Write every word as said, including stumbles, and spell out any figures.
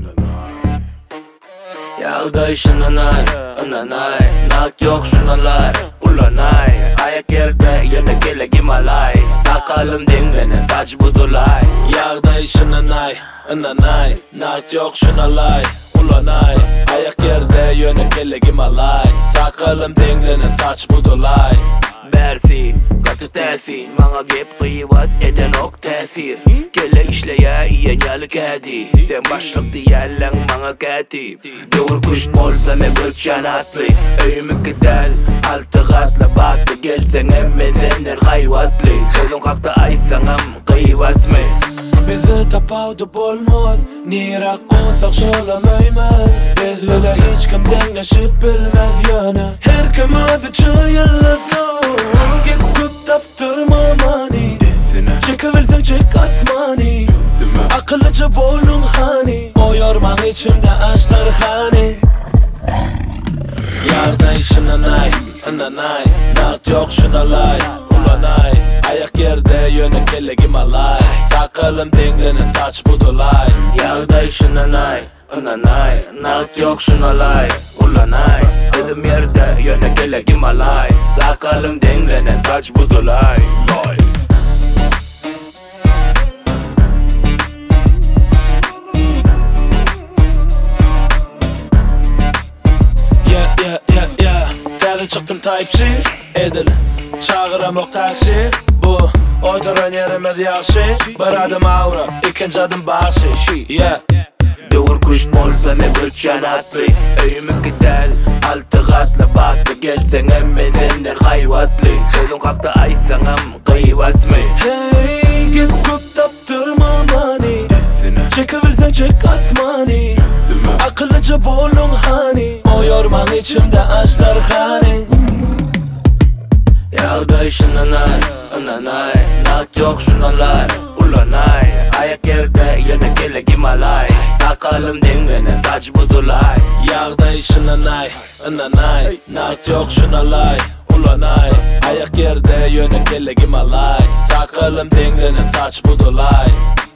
Yağda işinanay, ananay. Nak yok şunalar, ulanay. Ayak yerde yine gele gimalay. Sakalım dinlenen saç budulay. Yağda işinanay, ananay. Nak yok şunalay, ulanay. Ayak yerde yine gele gimalay. Sakalım dinlenen saç budulay. Bersi, katı tesir. Bana gep kıyvat eden ok tesir. Gele işleye iyen yalı kedi. Sen başlık diyellen bana kedi. Doğru kuş bolsa me gölçen atlı. Öyümü gidel, altı katlı batı. Gelsen emmezenler hayvatlı. Gözün kalktı aysanam kıyvat mı? Bizi tapavdı bolmaz. Nira konsak şolamayman. Biz öyle hiç kim denleşip bilmez yana. Her kim adı çayırlasın. Git küp taptırma mani. Çekiversen çek asmani. Akıllıca bolun hani. O yorman içimde açlar hani. Yağda işinanay, ananay. Nak yok şunalay, ulanay. Ayak yerde yöne kelle gimalay. Sakalım dinlenen saç budulay. Yağda işinanay, ananay. Nak yok şunalay, ulanay. Bizim yerde yöne kelle gimalay. Sakalım dinlenen saç budulay. Yeah, yeah, yeah, yeah. Derdi çıktım type edil. Çağıramok taksi. Bu oyduran yerimiz yaxşı. Bir adım avra, ikinci adım bakşı. Yeah. Doğru kuş bolsa me gölçen atlı. Öyümü gidel, altı katlı batı. Gelsen emmezenler hayvatlı. Gözün kalktı aysanam kıyvat mı? Hey, git küp taptırma mani. Çekiversen çek asmani. Akıllıca bolun hani. O yorman içimde açlar hani. Yağda işinanay, ananay. Nak yok şunalar, ulanay. Ayak yerde yine gele gimalay. Sakalım dinlenen saç budulay. Yağda işinanay, ananay. Nak yok şunalay, ulanay. Ayak yerde yöne gele gimalay. Sakalım dinlenen saç budulay.